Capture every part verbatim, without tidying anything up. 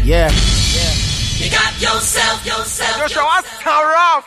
Yeah. You got yourself, yourself. Joshua, what's so rough?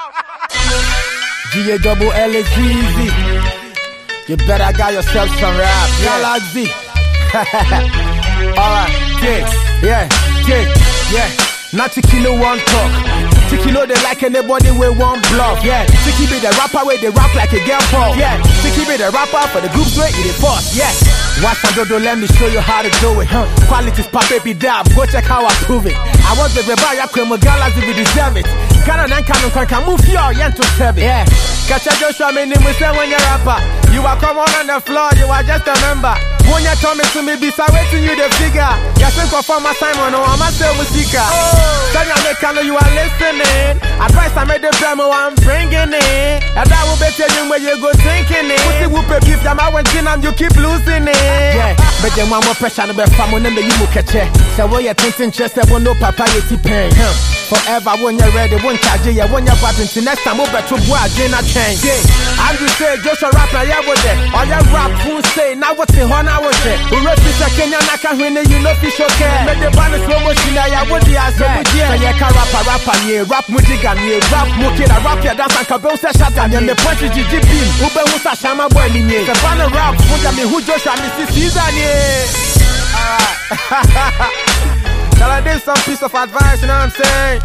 G A double L is easy. You better got yourself some rap. Galaxy. Alright, yeah, yeah, yeah, yeah. Not to kilo one talk. To kilo they like anybody with one bluff. Yeah, to keep it the rapper where they rap like a girl pop. Yeah, to keep it the rapper for the groups where it is force. Yeah. Watch and do let me show you how to do it. Huh? Quality's pop baby dab. Go check how I prove it. I want the rebel yakwe Galaxy we deserve it. Ghana and Canon can move your yen to seven. Yeah. Catch a Joshua me name we say when you're rapper. You are come on on the floor, you are just a member. When you tell me to me, be waiting you the figure. You think of my Simon or I'm a sell musica. Tell you make know you are listening. Advice I made the demo, I'm bringing it. And I will bet you where you go thinking it. Pussy whoop a beef, I'm out and you keep losing it. Yeah, but then one more pressure on the family, and you will catch it. So what you're thinking, just I will no papa, you pain. Forever when you're ready, won't charge you, when you're batting to next time, over to boy, Jane, change. Yeah, Andrew say, Joshua rap, I have with it. Or your rap, who say, now what's in one hour? We refuse a Kenyan, I can't win it, you know, fish okay. Make the balance slow motion, I would be as well. Yeah, you can rap a rap and you rap Mujigan, you rap Mukid, I rap your dance and Kabel Sashat, and the point is G G B. Ube Musa Shama Boy, the banner rap, put me who Joshua, Missus Season, yeah. Alright. Shall I do some piece of advice, you know what I'm saying?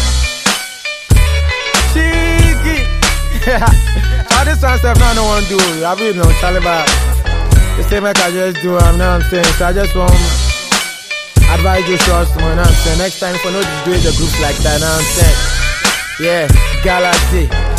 Cheeky. All this one stuff, now no one do. I really know, Taliban. The same like I just do, I'm not saying. So I just want advise you trust me, you know what I'm saying. Next time, if I know to do the groups like that, you know what I'm saying. Yeah, Galaxy.